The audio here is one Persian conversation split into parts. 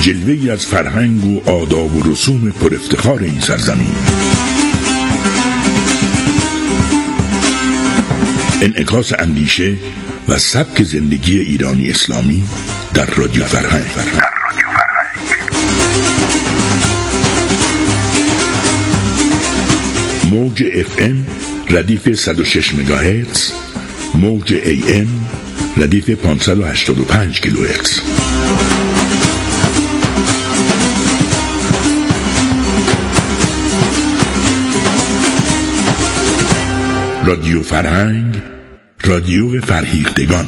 جلوه‌ای از فرهنگ و آداب و رسوم پر افتخار این سرزمین. انعکاس اندیشه و سبک زندگی ایرانی اسلامی در رادیو فرهنگ. موج FM ردیف 106 مگاهرتز، موج AM ردیف 585 کیلوهرتز. رادیو فرهنگ، رادیو فرهیختگان.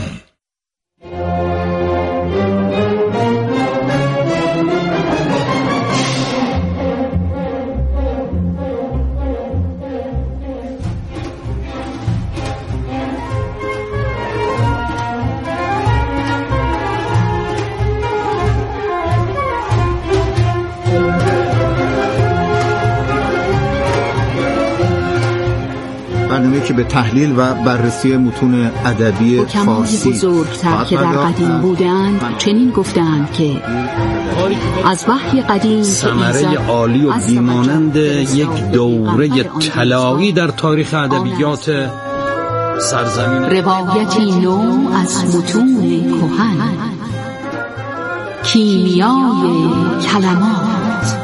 برنامه‌ای که به تحلیل و بررسی متون ادبی فارسی بزرگتر که در قدیم بودند چنین گفتند که از وحی قدیم ثمره عالی و بیمانند یک دوره طلایی در تاریخ ادبیات سرزمین، روایتی نو از متون کهن، کیمیای کلمات.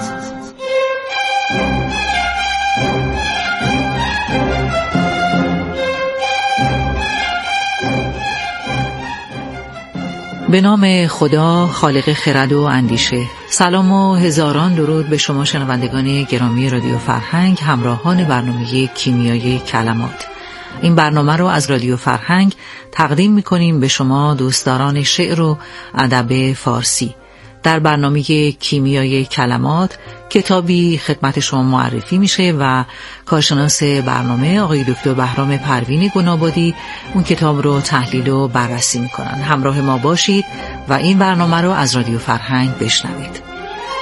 به نام خدا خالق خرد و اندیشه. سلام و هزاران درود به شما شنوندگان گرامی رادیو فرهنگ، همراهان برنامه کیمیای کلمات. این برنامه رو از رادیو فرهنگ تقدیم می‌کنیم به شما دوستداران شعر و ادب فارسی. در برنامه کیمیای کلمات کتابی خدمت شما معرفی میشه و کارشناس برنامه آقای دکتر بهرام پروین گنابادی اون کتاب رو تحلیل و بررسی میکنن. همراه ما باشید و این برنامه رو از رادیو فرهنگ بشنوید.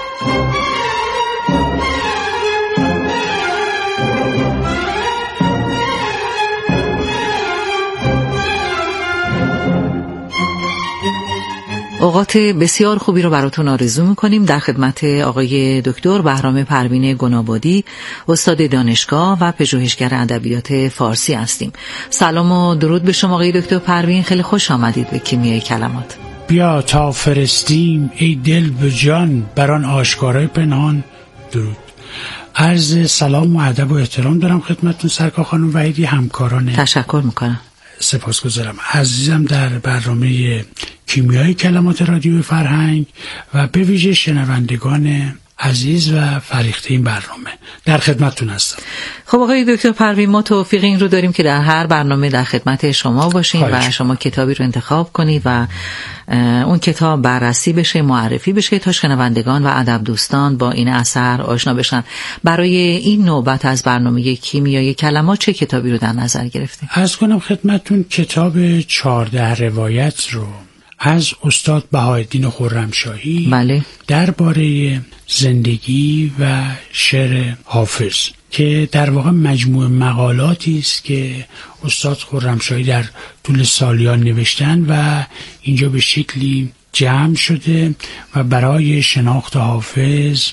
اوقات بسیار خوبی رو براتون آرزو میکنیم. در خدمت آقای دکتر بهرام پروین گنابادی، استاد دانشگاه و پژوهشگر ادبیات فارسی هستیم. سلام و درود به شما آقای دکتر پروین، خیلی خوش آمدید به کیمیای کلمات. بیا تا فرستیم ای دل به جان، بران آشکارای پنهان درود. عرض سلام و ادب و احترام دارم خدمتتون سرکار خانم وحیدی، همکاران. تشکر میکنم. سپاسگزارم. عزیزم در برنامه کیمیای کلمات رادیو فرهنگ و به ویژه شنوندگان عزیز و فریخته این برنامه در خدمتتون هستم. خب آقای دکتر پروین، ما توفیق این رو داریم که در هر برنامه در خدمت شما باشیم و شما کتابی رو انتخاب کنید و اون کتاب بررسی بشه، معرفی بشه تا شنوندگان و ادب دوستان با این اثر آشنا بشن. برای این نوبت از برنامه کیمیای کلمات چه کتابی رو در نظر گرفتید؟ عرض کنم خدمتتون کتاب 14 روایت رو از استاد بهاءالدین خرمشاهی بله. درباره زندگی و شعر حافظ که در واقع مجموع مقالاتی است که استاد خرمشاهی در طول سالیان نوشتن و اینجا به شکلی جمع شده و برای شناخت حافظ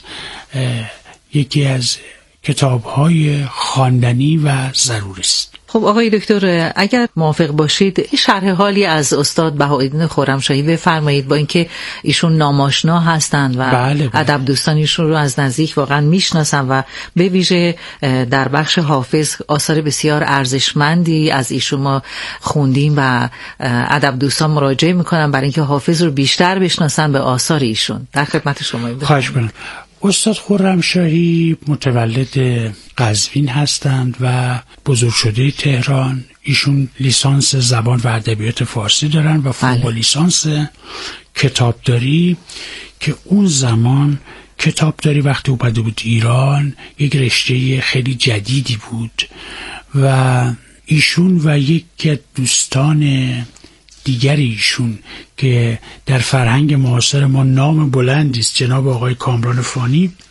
یکی از کتاب‌های خواندنی و ضروری است. خب آقای دکتر، اگر موافق باشید شرح حالی از استاد بهاءالدین خرمشاهی بفرمایید، با اینکه ایشون ناماشنا هستند و بله. ادب دوستان ایشون رو از نزدیک واقعا میشناسن و به ویژه در بخش حافظ آثار بسیار ارزشمندی از ایشون ما خوندیم و ادب دوستان مراجعه میکنن برای اینکه حافظ رو بیشتر بشناسن به آثار ایشون. در خدمت شما. خواهش می‌کنم. استاد خرمشاهی متولد قزوین هستند و بزرگ شده تهران. ایشون لیسانس زبان و ادبیات فارسی دارن و فوق لیسانس کتابداری که اون زمان کتابداری وقتی اومده بود ایران یک رشته خیلی جدیدی بود و ایشون و یک دوستان دیگر ایشون که در فرهنگ معاصر ما نام بلندی است، جناب آقای کامران فانی،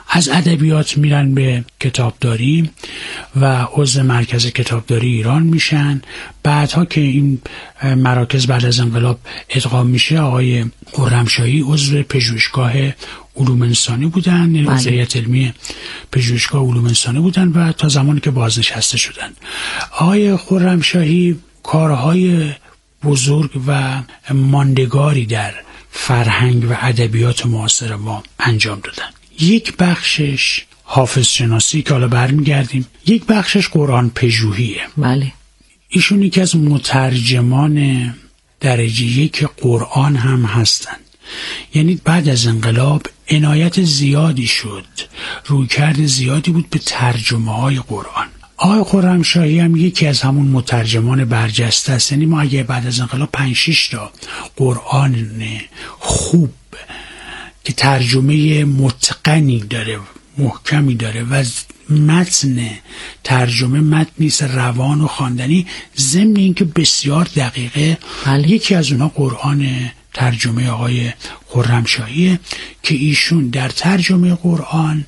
از ادبیات میرن به کتابداری و عضو مرکز کتابداری ایران میشن. بعدها که این مراکز بعد از انقلاب ادغام میشه، آقای خرمشاهی عضو پژوهشگاه علوم انسانی بودن، یعنی هیئت علمی پژوهشگاه علوم انسانی بودن و تا زمانی که بازنشسته شدن. آقای خرمشاهی کارهای بزرگ و ماندگاری در فرهنگ و ادبیات معاصر ما انجام دادن. یک بخشش حافظ شناسی که حالا برمیگردیم، یک بخشش قرآن پژوهیه. بله. ایشون یکی از مترجمان درجه یک قرآن هم هستند. یعنی بعد از انقلاب عنایت زیادی شد، رویکرد زیادی بود به ترجمه های قرآن. آقای خرمشاهی هم یکی از همون مترجمان برجسته است. یعنی ما اگه بعد از انقلاب 5-6 تا قرآن خوب که ترجمه متقنی داره، محکمی داره و متن ترجمه متنی است روان و خواندنی، ضمن اینکه بسیار دقیقه، یکی از اونها قرآن ترجمه آقای خرمشاهیه که ایشون در ترجمه قرآن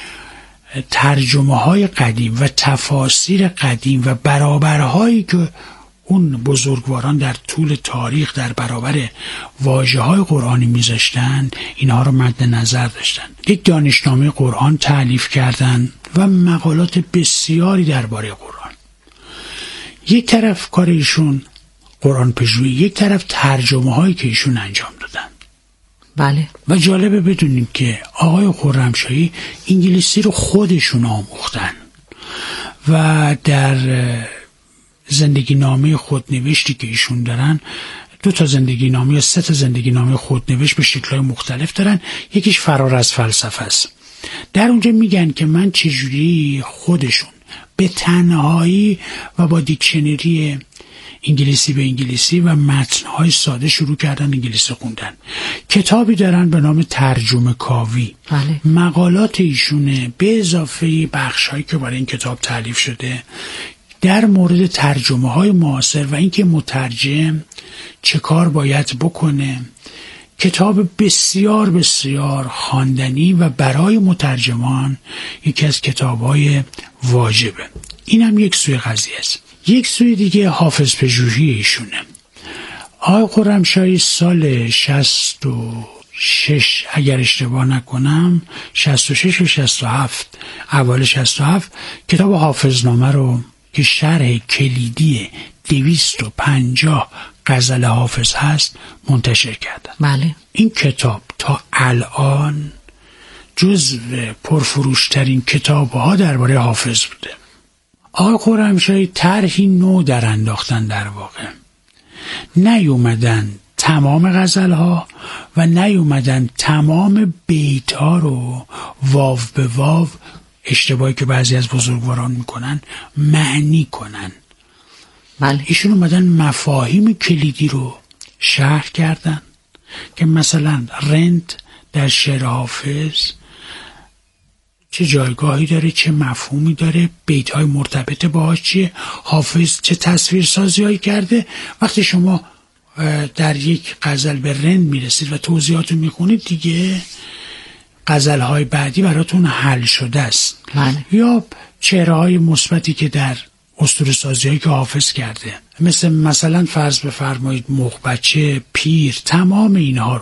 ترجمه های قدیم و تفاسیر قدیم و برابرهایی که اون بزرگواران در طول تاریخ در برابر واژه های قرآنی میذاشتن، اینها رو مد نظر داشتن. یک دانشنامه قرآن تألیف کردن و مقالات بسیاری درباره قرآن. یک طرف کار ایشون قرآن پژوهی، یک طرف ترجمه هایی که ایشون انجام دادن. بله. و جالبه بدونیم که آقای خرمشاهی انگلیسی رو خودشون آموختن و در زندگی نامه خودنوشتی که ایشون دارن، 2 زندگی نامه یا 3 زندگی نامه خودنوشت به شکل‌های مختلف دارن. یکیش فرار از فلسفه است. در اونجا میگن که من چجوری خودشون به تنهایی و با دیکشنری انگلیسی به انگلیسی و متن‌های ساده شروع کردن انگلیسی خوندن. کتابی دارن به نام ترجمه کاوی. بله. مقالات ایشونه به اضافه بخش‌هایی که برای این کتاب تألیف شده در مورد ترجمه های معاصر و اینکه مترجم چه کار باید بکنه. کتاب بسیار بسیار خواندنی و برای مترجمان یکی از کتاب‌های واجبه. این هم یک سوی قضیه است. یک سوی دیگه حافظ پژوهی ایشونه. آقای خرمشاهی سال 66 اگر اشتباه نکنم، 66 و 67، اول 67 کتاب حافظنامه رو که شرح کلیدی 250 غزل حافظ هست منتشر کردن. بله. این کتاب تا الان جزو پرفروشترین کتاب‌ها درباره حافظ بوده. آقای خرمشاهی طرحی نو در انداختن، در واقع نیومدن تمام غزل‌ها و نیومدن تمام بیت‌ها رو واو به واو، اشتباهی که بعضی از بزرگواران میکنن، معنی کنن. بله. ایشون اومدن مفاهیم کلیدی رو شرح کردن که مثلا رند در شعر حافظ چه جایگاهی داره، چه مفهومی داره، بیت‌های مرتبط باهاش چیه، حافظ چه تصویرسازی‌هایی کرده. وقتی شما در یک غزل به رند میرسید و توضیحاتو میخونید، دیگه غزل‌های بعدی براتون حل شده است. بله. یا چهره‌های مثبتی که در اسطوره‌سازی‌هایی که حافظ کرده، مثلا فرض بفرمایید مغ بچه، پیر، تمام اینها رو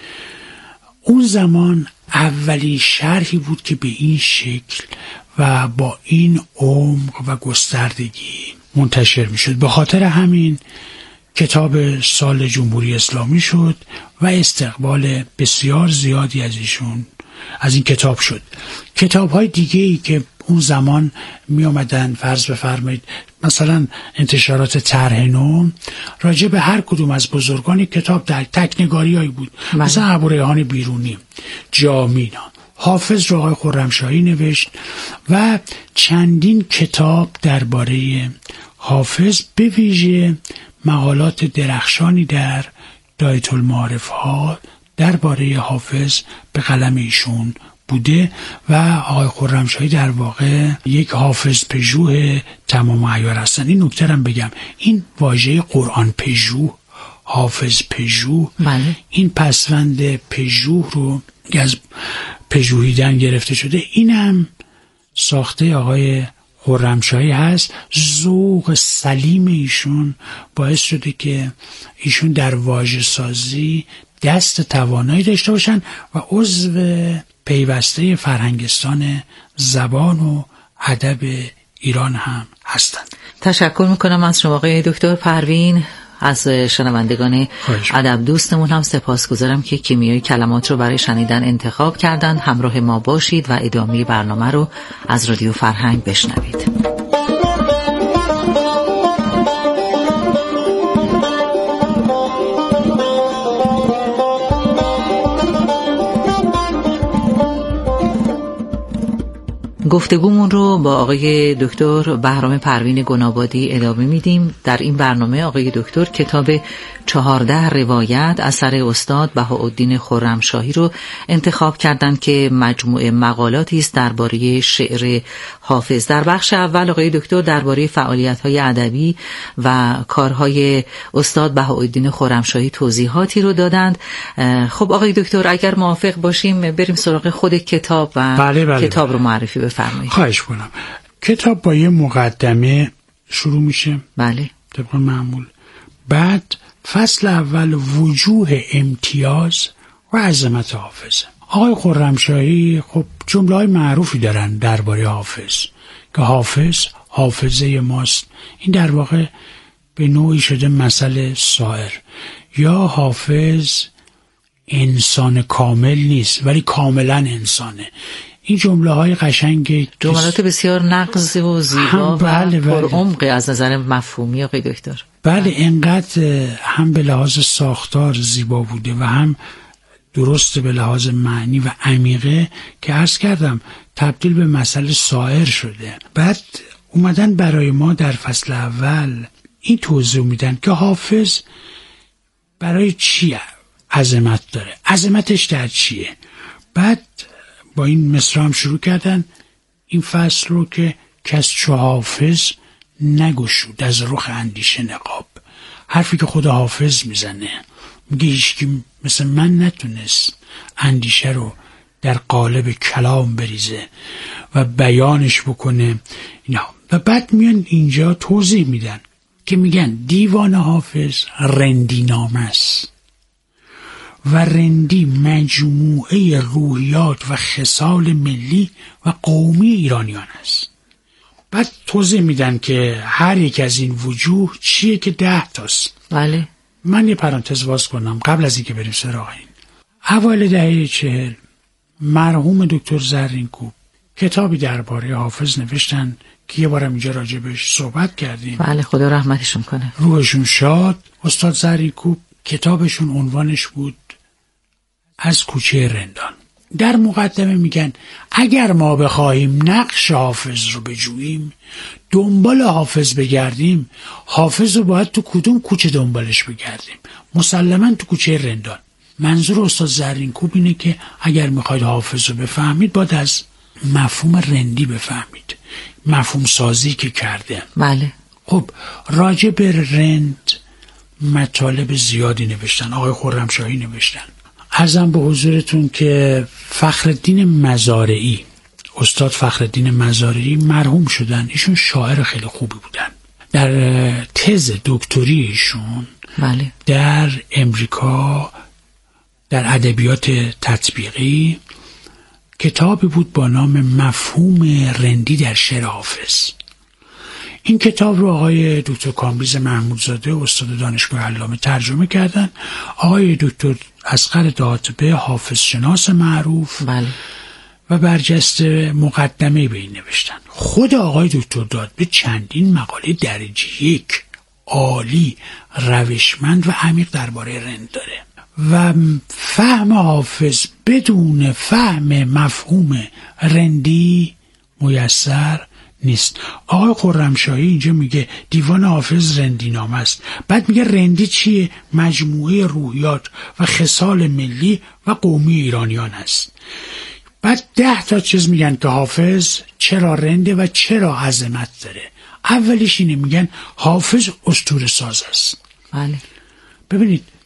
اون زمان اولی شرحی بود که به این شکل و با این عمق و گستردگی منتشر میشد. به خاطر همین کتاب سال جمهوری اسلامی شد و استقبال بسیار زیادی از ایشون از این کتاب شد. کتاب‌های دیگه‌ای که اون زمان می آمدن، فرض بفرمایید مثلا انتشارات طرح نو، راجع به هر کدوم از بزرگان کتاب در تکنگاری‌هایی بود. مثلا ابوریحان بیرونی، جامینا، حافظ رو آقای خرمشاهی نوشت و چندین کتاب درباره حافظ، به ویژه مقالات درخشانی در دایره المعارف ها درباره حافظ به قلم ایشون بوده و آقای خرمشاهی در واقع یک حافظ پژوه تمام عیار هستن. این نکته هم بگم، این واژه قرآن پژوه، حافظ پژوه، بله. این پسوند پژوه رو از پژوهیدن گرفته شده. این هم ساخته آقای خرمشاهی هست. ذوق سلیم ایشون باعث شده که ایشون در واژه سازی دست توانایی داشته باشن و عضو پیوسته فرهنگستان زبان و ادب ایران هم هستند. تشکر میکنم از شما آقای دکتر پروین. از شنوندگان ادب دوستمون هم سپاسگزارم که کیمیای کلمات رو برای شنیدن انتخاب کردند. همراه ما باشید و ادامه برنامه رو از رادیو فرهنگ بشنوید. گفتگومون رو با آقای دکتر بهرام پروین گنابادی ادامه میدیم. در این برنامه آقای دکتر کتاب 14 روایت اثر استاد بهاءالدین خرمشاهی رو انتخاب کردند که مجموعه مقالاتی است درباره شعر حافظ. در بخش اول آقای دکتر درباره فعالیت‌های ادبی و کارهای استاد بهاءالدین خرمشاهی توضیحاتی رو دادند. خب آقای دکتر اگر موافق باشیم بریم سراغ خود کتاب و بله. کتاب رو معرفی بفرمایید. خواهش کنم. کتاب با یه مقدمه شروع میشه. بله. طبق معمول. بعد فصل اول وجوه امتیاز و عظمت حافظ. آقای خرمشاهی خب جمله‌های معروفی دارن درباره حافظ که حافظ حافظه ماست. این در واقع به نوعی شده مثل سائر. یا حافظ انسان کامل نیست ولی کاملا انسانه. این جمله‌های قشنگ، جملات بسیار نغز و زیبا و پرعمق از نظر مفهومی آقای دکتر. بله، اینقدر هم به لحاظ ساختار زیبا بوده و هم درست به لحاظ معنی و عمیقه که عرض کردم تبدیل به مسئله سائر شده. بعد اومدن برای ما در فصل اول این توضیح میدن که حافظ برای چی عظمت داره، عظمتش در چیه. بعد با این مصرع هم شروع کردن این فصل رو که کس چو حافظ نگشود از رخ اندیشه نقاب. حرفی که خود حافظ میزنه، میگه هیچکی مثل من نتونست اندیشه رو در قالب کلام بریزه و بیانش بکنه اینا. و بعد میان اینجا توضیح میدن که میگن دیوان حافظ رندی نامه است و رندی مجموعه روحیات و خصال ملی و قومی ایرانیان است. بعد توضیح میدن که هر یک از این وجوه چیه که 10 تاست. بله. من یه پرانتز باز کنم قبل از اینکه بریم سراغ این. اوایل دهه 40 مرحوم دکتر زرینکوب کتابی درباره حافظ نوشتن که یه بارم اینجا راجبش صحبت کردیم. بله، خدا رحمتشون کنه. روحشون شاد. استاد زرینکوب کتابشون عنوانش بود از کوچه رندان. در مقدمه میگن اگر ما بخواهیم نقش حافظ رو بجوییم، دنبال حافظ بگردیم، حافظ رو باید تو کدوم کوچه دنبالش بگردیم؟ مسلماً تو کوچه رندان. منظور استاد زرینکوب اینه که اگر میخواید حافظ رو بفهمید باید از مفهوم رندی بفهمید، مفهوم سازی که کرده. بله. خب راجع به رند مطالب زیادی نوشتن، آقای خرمشاهی نوشتن. عرضم به حضورتون که فخرالدین مزارعی، استاد فخرالدین مزارعی مرحوم شدن. ایشون شاعر خیلی خوبی بودن. در تز دکتری ایشون بله. در امریکا در ادبیات تطبیقی کتابی بود با نام مفهوم رندی در شعر حافظ. این کتاب رو آقای دکتر کامبیز محمودزاده استاد دانشگاه علامه ترجمه کردن. آقای دکتر اصغر دادبه حافظ شناس معروف بله. و برجسته مقدمه به این نوشتن. خود آقای دکتر دادبه چندین مقاله درجه 1 عالی، روشمند و عمیق درباره رند داره و فهم حافظ بدون فهم مفهوم رندی میسر نیست. آقای خرمشاهی اینجا میگه دیوان حافظ رندی نامه است. بعد میگه رندی چیه؟ مجموعه روحیات و خصال ملی و قومی ایرانیان است. بعد 10 تا چیز میگن که حافظ چرا رنده و چرا عظمت داره. اولیش اینه، میگن حافظ اسطوره ساز است. بله. ببینید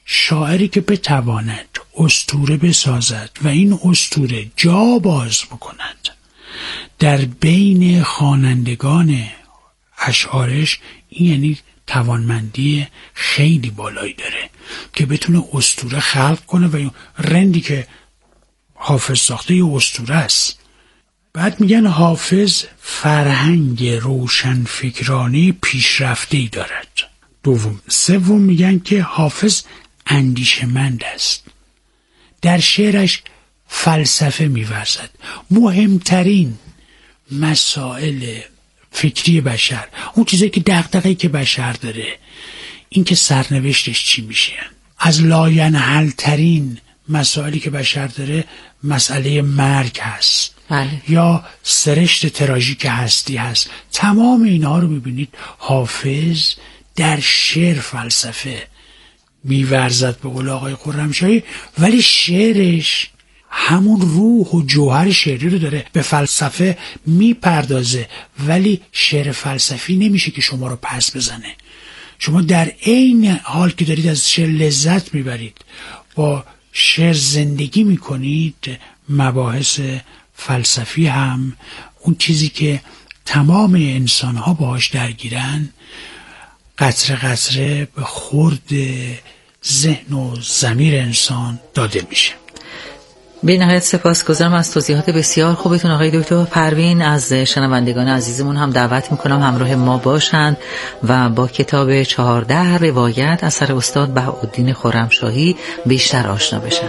شاعری که بتواند اسطوره بسازد و این اسطوره جا باز بکند در بین خوانندگان اشعارش، این یعنی توانمندی خیلی بالایی داره که بتونه اسطوره خلق کنه و رندی که حافظ ساخته یه اسطوره است. بعد میگن حافظ فرهنگ روشن فکرانه پیشرفته‌ای دارد. سوم میگن که حافظ اندیشمند است. در شعرش فلسفه می‌ورزد. مهمترین مسائل فکری بشر، اون چیزی که دغدغه‌ای که بشر داره، این که سرنوشتش چی میشه، از لاینحل ترین مسائلی که بشر داره مسئله مرگ هست. بله. یا سرشت تراژیک هستی هست. تمام اینها رو میبینید حافظ در شعر فلسفه میورزد به قول آقای خرمشاهی، ولی شعرش همون روح و جوهر شعری رو داره، به فلسفه میپردازه، ولی شعر فلسفی نمیشه که شما رو پس بزنه. شما در عین حال که دارید از شعر لذت میبرید، با شعر زندگی میکنید، مباحث فلسفی هم، اون چیزی که تمام انسان ها باهاش درگیرن، قطره قطره به خورد ذهن و ضمیر انسان داده میشه. به نهایت سپاسگزارم از توضیحات بسیار خوبتون آقای دکتر پروین. از شنوندگان عزیزمون هم دعوت میکنم همراه ما باشند و با کتاب 14 روایت اثر استاد بهاءالدین خرمشاهی بیشتر آشنا بشن.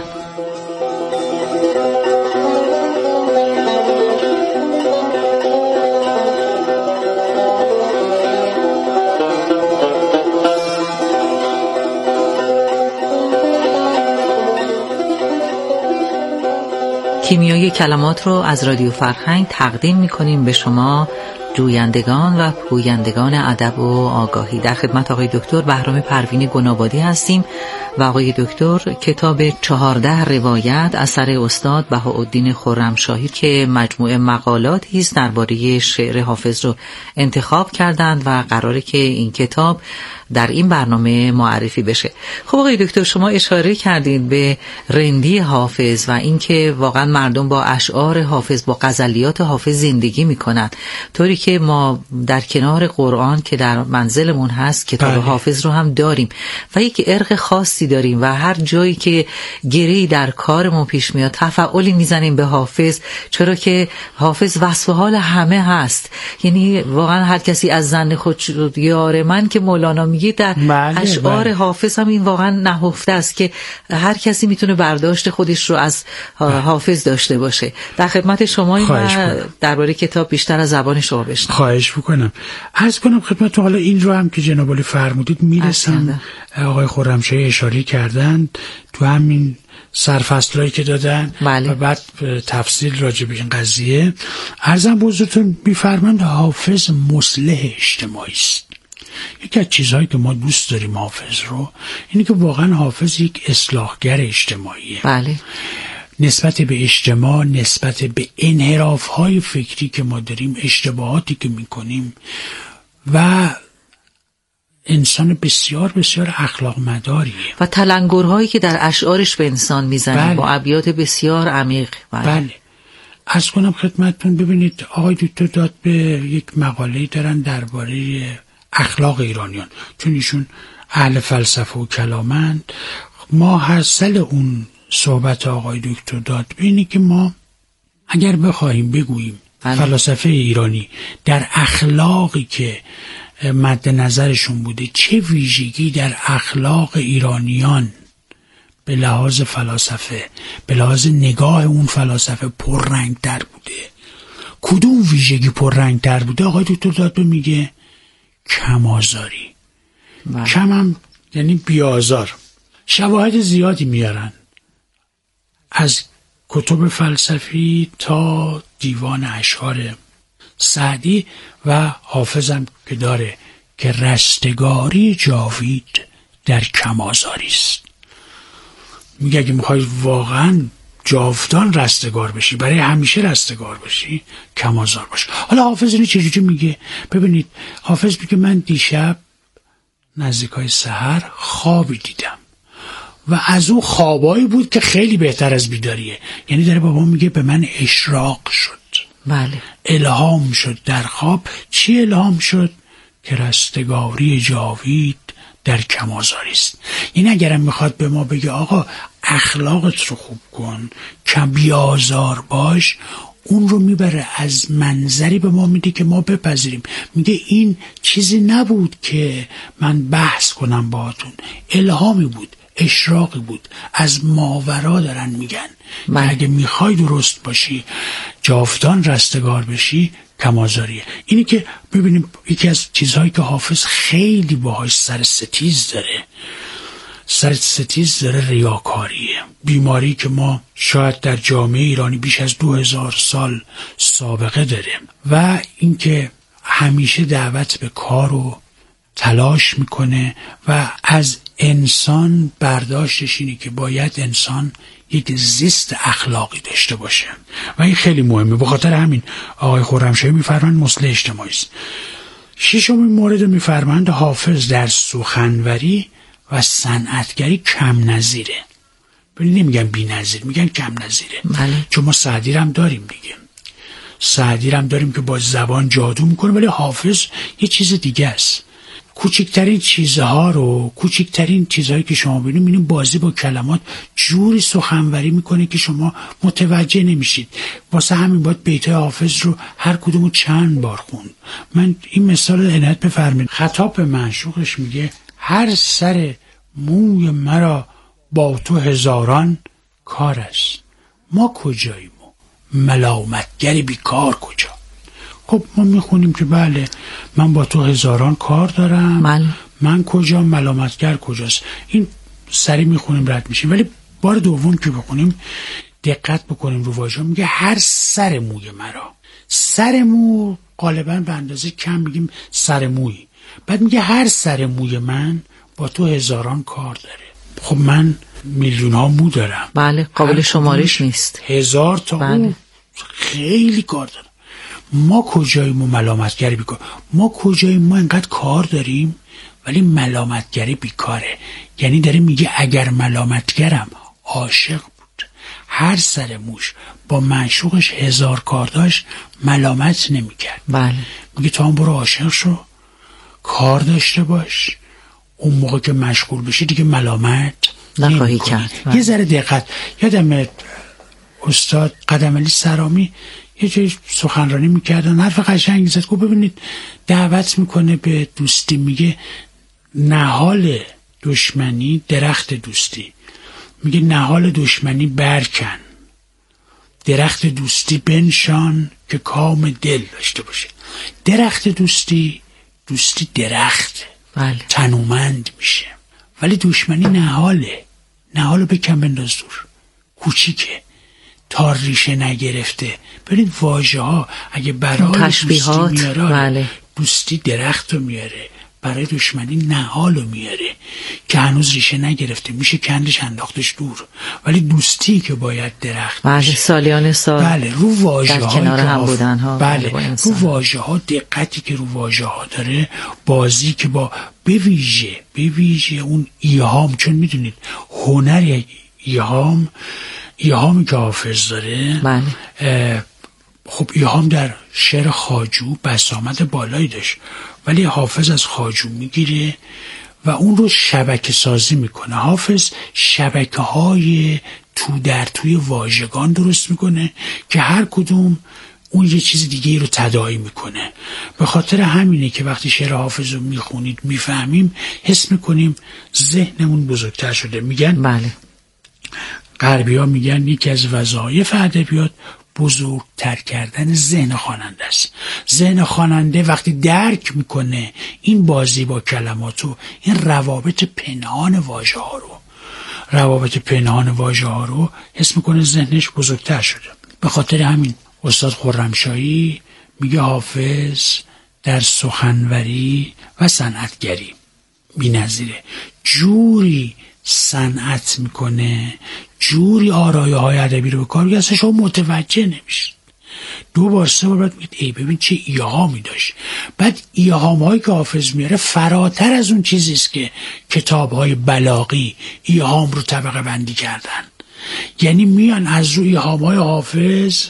کیمیای کلمات رو از رادیو فرهنگ تقدیم می‌کنیم به شما جویندگان و پویندگان ادب و آگاهی. در خدمت آقای دکتر بهرام پروین گنابادی هستیم و آقای دکتر کتاب 14 روایت اثر استاد بهاءالدین خرمشاهی که مجموعه مقالاتی است درباره شعر حافظ رو انتخاب کردند و قراره که این کتاب در این برنامه معرفی بشه. خب آقای دکتر، شما اشاره کردید به رندی حافظ و اینکه واقعا مردم با اشعار حافظ، با غزلیات حافظ زندگی میکنند، طوری که ما در کنار قرآن که در منزلمون هست کتاب حافظ رو هم داریم و یک ارق خاصی داریم و هر جایی که گری در کارمون پیش میاد تفعلی میزنیم به حافظ، چرا که حافظ وصف حال همه هست. یعنی واقعا هر کسی از زن خود شد یار من که مولانا میگه در اشعار حافظ هم این واقعا نهفته است که هر کسی میتونه برداشت خودش رو از حافظ داشته باشه. در خدمت شما و درباره کتاب بیشتر از زبان شما بشنوم. خواهش میکنم. عرض کنم خدمتتون، حالا این رو هم که جناب عالی فرمودید میرسم، آقای خرمشاهی اشاره کردند تو همین سرفصلایی که دادن و بعد تفصیل راجع به این قضیه عرضم بزرگتون میفرمند حافظ مصلح اجتماعی است. یکی از چیزهایی که ما دوست داریم حافظ رو اینه که واقعا حافظ یک اصلاحگر اجتماعیه. بله. نسبت به اجتماع، نسبت به انحراف‌های فکری که ما داریم، اشتباهاتی که میکنیم و انسان بسیار بسیار اخلاق مداریه و تلنگرهایی که در اشعارش به انسان میزنه با ابیات بسیار عمیق. بله. عرض کنم خدمتتون، ببینید آقای دکتر داد به یک مقاله دارن درباره اخلاق ایرانیان، چون ایشون اهل فلسفه و کلامند. ما حاصل اون صحبت آقای دکتر داد بینی که ما اگر بخواهیم بگوییم فلاسفه ایرانی در اخلاقی که مد نظرشون بوده، چه ویژگی در اخلاق ایرانیان به لحاظ فلاسفه، به لحاظ نگاه اون فلاسفه پررنگ‌تر بوده، کدوم ویژگی پررنگ‌تر بوده، آقای دکتر داد میگه کم‌آزاری. کم هم یعنی بیازار. شواهد زیادی میارن از کتب فلسفی تا دیوان اشعار سعدی و حافظم که داره که رستگاری جاوید در کم‌آزاری است. میگه اگه میخوای واقعا جاودان رستگار بشی، برای همیشه رستگار بشی، کم‌آزار باش. حالا حافظ اینو چجوری میگه؟ ببینید حافظ میگه من دیشب نزدیکای سحر خوابی دیدم. و از اون خوابایی بود که خیلی بهتر از بیداریه. یعنی داره بابا میگه به من اشراق شد، بله، الهام شد در خواب. چی الهام شد؟ که رستگاری جاوید در کمازاری است. این اگرم میخواد به ما بگه آقا اخلاقت رو خوب کن، کم بیازار باش، اون رو میبره از منظری به ما میده که ما بپذیریم. میگه این چیزی نبود که من بحث کنم باهاتون، الهامی بود، اشراقی بود، از ماورا دارن میگن. اگه میخوای درست باشی، جاودان رستگار بشی، کمازاریه. اینی که ببینیم یکی از چیزهایی که حافظ خیلی باهاش سر ستیز داره ریاکاریه. بیماری که ما شاید در جامعه ایرانی بیش از 2000 سال سابقه داره و اینکه همیشه دعوت به کار و تلاش میکنه و از انسان برداشتش اینه که باید انسان یک زیست اخلاقی داشته باشه و این خیلی مهمه. به خاطر همین آقای خرمشاهی میفرمایند مصلح اجتماعی است. ششمین مورد میفرمایند حافظ در سخنوری و صنعتگری کم نظیره. نمیگن بی نظیر، میگن کم نظیره. چون ما سعدی هم داریم دیگه، سعدی هم داریم که با زبان جادو میکنه، ولی حافظ یه چیز دیگه است. کوچکترین چیزهایی که شما ببینید بازی با کلمات جوری سخنوری میکنه که شما متوجه نمیشید. واسه همین باید بیتای حافظ رو هر کدومو چند بار خوند. من این مثال عنایت بفرمایید. خطاب به معشوقش میگه هر سر موی مرا با تو هزاران کار است، ما کجاییم و ملامتگری بیکار کجا؟ خب ما میخونیم که بله من با تو هزاران کار دارم، من کجا، ملامتگر کجاست. این سری میخونیم رد میشیم، ولی بار دوم که بخونیم دقت بکنیم رو واژه. میگه هر سر موی مرا، سر مو غالبا به اندازه کم میگیم سر موی، بعد میگه هر سر موی من با تو هزاران کار داره. خب من میلیون ها مو دارم، بله، قابل شمارش نیست، 1000 تا مو، خیلی کار دارم. ما کجاییم و ملامتگری بیکار؟ ما کجاییم؟ ما انقدر کار داریم ولی ملامتگری بیکاره. یعنی داره میگه اگر ملامتگرم عاشق بود، هر سر موش با معشوقش 1000 کار داشت، ملامت نمیکرد. بله. میگه تو هم برو عاشق شو، کار داشته باش، اون موقع که مشغول بشی دیگه ملامت نخواهی کرد. یه ذره دقت. یادم استاد قدم علی سرامی یه جای سخنرانی میکردن، حرف قشنگی زد. خب ببینید دعوت میکنه به دوستی، میگه نهال دشمنی درخت دوستی، میگه نهال دشمنی برکن، درخت دوستی بنشان که کام دل داشته باشه. درخت دوستی درخت تنومند میشه، ولی دشمنی نهالو بکن بنداز دور، کوچیکه تا ریشه نگرفته. ببینید واژه ها اگه برای دوستی میاره، دوستی درخت رو میاره، برای دشمنی نهالو میاره که هنوز ریشه نگرفته، میشه کندش انداختش دور. ولی دوستی که باید درخت میشه. سالیان سال بله رو واژه ها کنار هم بودن ها، بله رو واژه ها، دقتی که رو واژه ها داره، بازی که با به ویژه اون ایهام. چون میدونید هنر ایهامی که حافظ داره، خب ایهام در شعر خواجو بسامد بالایی داشت، ولی حافظ از خواجو میگیره و اون رو شبکه سازی میکنه. حافظ شبکه های توی واژگان درست میکنه که هر کدوم اون یه چیز دیگه رو تداعی میکنه. به خاطر همینه که وقتی شعر حافظ رو میخونید میفهمیم، حس میکنیم ذهنمون بزرگتر شده. میگن غربی ها میگن یکی از وظایف ادبیات بزرگتر کردن ذهن خواننده است. ذهن خواننده وقتی درک میکنه این بازی با کلماتو، این روابط پنهان واژه ها رو حس میکنه، ذهنش بزرگتر شده. به خاطر همین استاد خرمشاهی میگه حافظ در سخنوری و صنعتگری بی‌نظیره. جوری صنعت میکنه، جوری آرایه‌های ادبی رو به کار میگیره، اصلا شما متوجه نمیشید. 2 بار 3 بار بعد میگید ای ببین چه ایهامی داشت. بعد ایهام‌هایی که حافظ میاره فراتر از اون چیزیست که کتاب‌های بلاغی ایهام رو طبقه بندی کردن. یعنی میان از روی ایهام‌های حافظ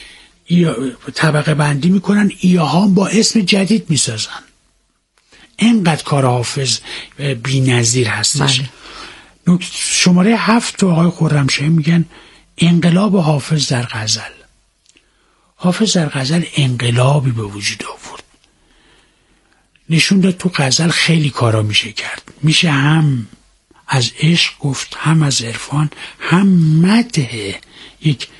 طبقه بندی میکنن، ایهام با اسم جدید میسازن. اینقدر کار حافظ بی‌نظیر هستش. شماره 7 تو آقای خرمشاهی میگن انقلاب حافظ در غزل. حافظ در غزل انقلابی به وجود آورد، نشون داد تو غزل خیلی کارا میشه کرد. میشه هم از عشق گفت، هم از عرفان، هم مدح یک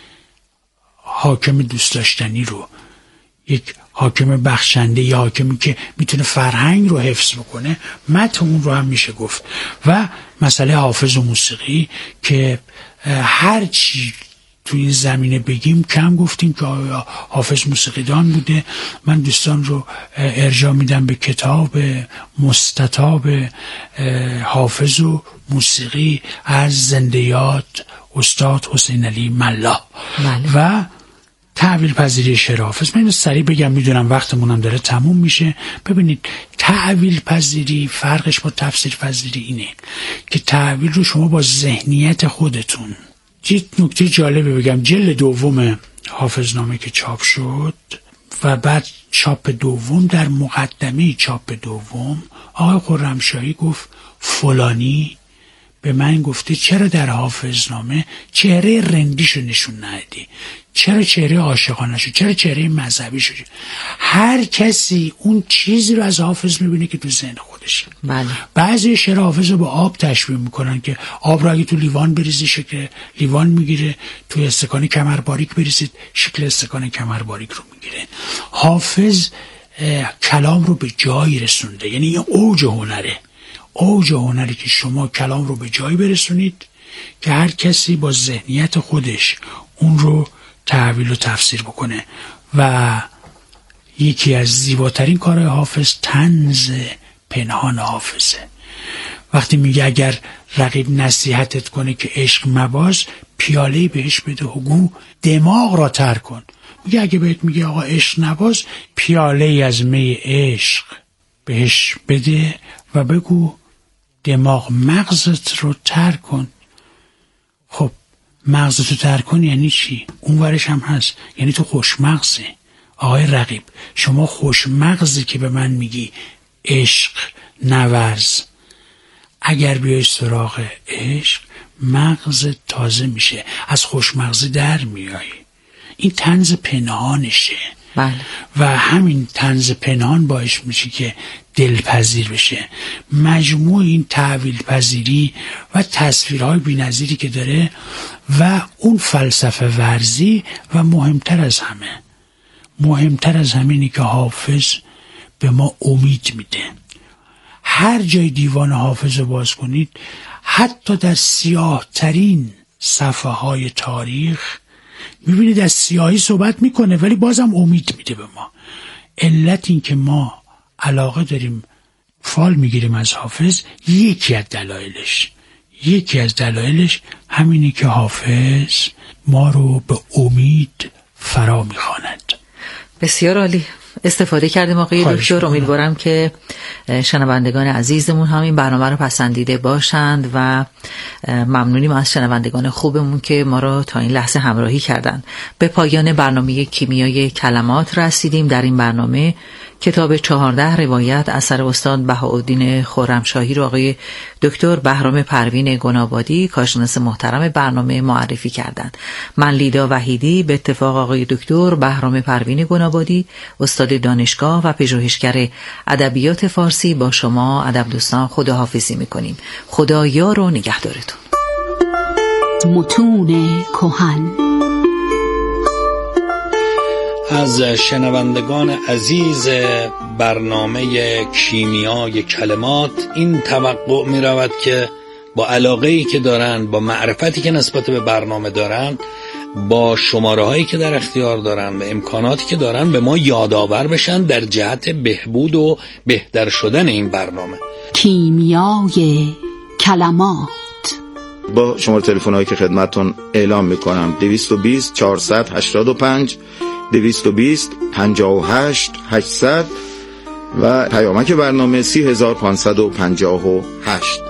حاکم دوست داشتنی رو، یک حاکم بخشنده، یا حاکمی که میتونه فرهنگ رو حفظ بکنه، مدح اون رو هم میشه گفت. و مسئله حافظ و موسیقی که هر چی تو این زمینه بگیم کم گفتیم که حافظ موسیقیدان بوده. من دوستان رو ارجاع میدم به کتاب مستطاب حافظ و موسیقی از زنده یاد استاد حسین علی ملا و تعویل پذیری شعر حافظ. من اینو سریع بگم، میدونم وقتمونم داره تموم میشه. ببینید تعویل پذیری فرقش با تفسیر پذیری اینه که تعویل رو شما با ذهنیت خودتون. یه نکته جالبه بگم، جلد دوم حافظنامه که چاپ شد و بعد چاپ دوم، در مقدمه چاپ دوم آقای خرمشاهی گفت فلانی به من گفته چرا در حافظنامه چهره رندیشو نشون ندی، چرا چهره عاشقانه‌شو، چرا چهره مذهبیشو. هر کسی اون چیزی رو از حافظ میبینه که تو ذهن خودشه. بله. بعضی شعر حافظ رو با آب تشبیه میکنن که آب رو اگه تو لیوان بریزی شکل لیوان میگیره، تو استکان کمر باریک بریزید شکل استکان کمر باریک رو میگیره. حافظ کلام رو به جایی رسونده، یعنی این اوج هنره. اوج هنری که شما کلام رو به جایی برسونید که هر کسی با ذهنیت خودش اون رو تعویل و تفسیر بکنه. و یکی از زیباترین کارهای حافظ طنز پنهان حافظه. وقتی میگه اگر رقیب نصیحتت کنه که عشق مباز، پیاله بهش بده و گو دماغ را تر کن. میگه اگه بهت میگه آقا عشق نباز، پیاله از می عشق بهش بده و بگو دماغ مغزت رو تر کن. خب مغزت رو تر کن یعنی چی؟ اون ورش هم هست، یعنی تو خوشمغزی. آقای رقیب شما خوشمغزی که به من میگی عشق نورز، اگر بیای سراغ عشق مغز تازه میشه، از خوشمغزی در میایی. این طنز پنهانشه. بله. و همین طنز پنهان باعث میشه که دلپذیر بشه. مجموع این تعویل پذیری و تصویرهای بی‌نظیری که داره و اون فلسفه ورزی و مهمتر از همه اینه که حافظ به ما امید میده. هر جای دیوان حافظ رو باز کنید، حتی در سیاه ترین صفحه های تاریخ میبینید از سیاهی صحبت میکنه ولی بازم امید میده به ما. علت این که ما علاقه داریم فال میگیریم از حافظ، یکی از دلایلش همینه که حافظ ما رو به امید فرا میخواند. بسیار عالی، استفاده کردیم آقای دکتر. امیدوارم که شنوندگان عزیزمون هم این برنامه رو پسندیده باشند و ممنونیم از شنوندگان خوبمون که ما رو تا این لحظه همراهی کردند. به پایان برنامه کیمیای کلمات رسیدیم. در این برنامه کتاب 14 روایت اثر استاد بهاءالدین خرمشاهی رو آقای دکتر بهرام پروین گنابادی کارشناس محترم برنامه معرفی کردند. من لیدا وحیدی به اتفاق آقای دکتر بهرام پروین گنابادی استاد دانشگاه و پژوهشگر ادبیات فارسی با شما ادب دوستان خداحافظی می‌کنیم. خدا یار و نگهدارتون. متون کهن. از شنوندگان عزیز برنامه کیمیای کلمات این توقع می رود که با علاقه‌ای که دارند، با معرفتی که نسبت به برنامه دارند، با شماره هایی که در اختیار دارند و امکاناتی که دارند به ما یادآور بشن در جهت بهبود و بهتر شدن این برنامه. کیمیای کلمات. با شماره تلفن هایی که خدمتتون اعلام میکنم 220 485 220 58 800 و پیامک برنامه 30558.